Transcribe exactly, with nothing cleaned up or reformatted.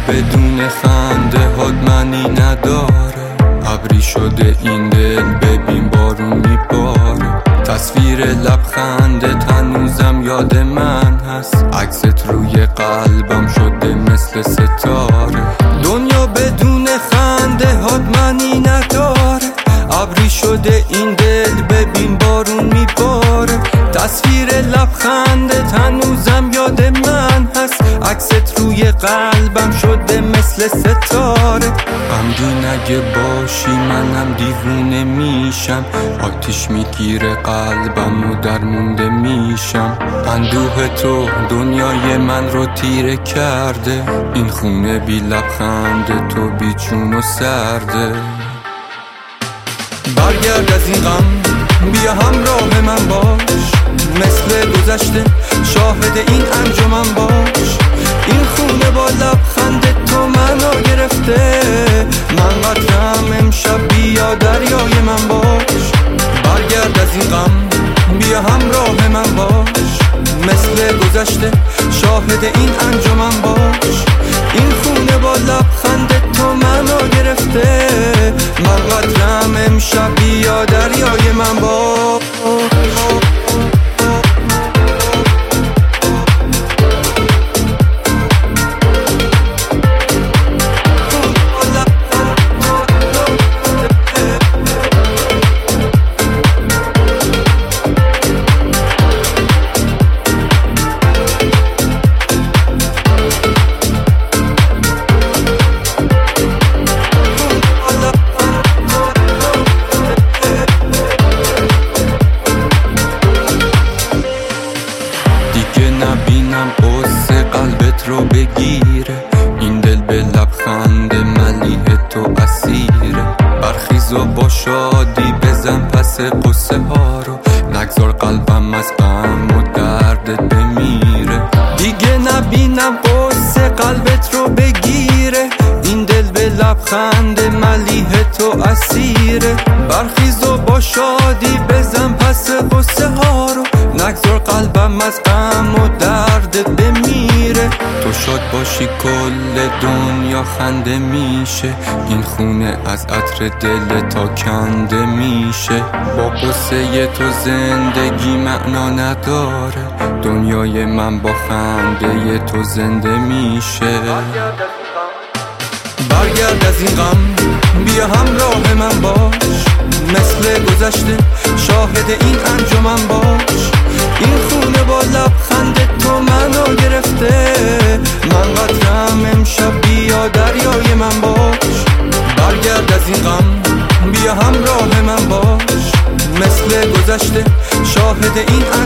بدون خنده هات معنی نداره. ابری شده این دل ببین بارون میباره. تصویر لبخندت هنوزم یاد من هست. عکست روی قلبم شده مثل ستاره. دنیا بدون خنده هات معنی نداره. ابری شده این دل ببین بارون میباره. تصویر لبخندت هنوزم یاد من هست. عکست روی قلبم شده مثل ستاره. غمگین اگه باشی منم دیوونه میشم. آتیش میگیره قلبم و درمونده میشم. اندوه تو دنیای من رو تیره کرده. این خونه بی لبخند تو بی جون و سرده. برگرد از این غم بیا همراه من باش. مثل گذشته شاهد این انجمن باش. این خونه با لبخند تو منو گرفته. من قطرم امشب بیا دریای من باش. برگرد از این غم بیا همراه من باش. مثل گذشته شاهد این انجمن باش. این خونه با لبخند تو منو گرفته. من قطرم امشب بیا دریای من باش. نبینم قصه قلبت رو بگیره. این دل به لبخند ملیح تو اسیره. برخیز و با شادی بزن پس قصه ها رو. نگذار قلبم از غم و دردت بمیره. دیگه نبینم قصه قلبت رو بگیره. این دل به لبخند ملیح تو اسیره. برخیز و با شادی بزن پس قصه ها رو. نگذار قلبم از غم و دردت بمیره. تو شاد باشی کل دنیا خنده میشه. این خونه از عطر دل تا کنده میشه. با قصه تو زندگی معنا نداره. دنیای من با خنده تو زنده میشه. برگرد از این غم بیا همراه من باش. مثل گذشته شاهد این انجمن باش. این خونه با لبخند تو منو گرفته. من قطرم امشب بیا دریای من باش. برگرد از این غم بیا همراه من باش. مثل گذشته شاهد این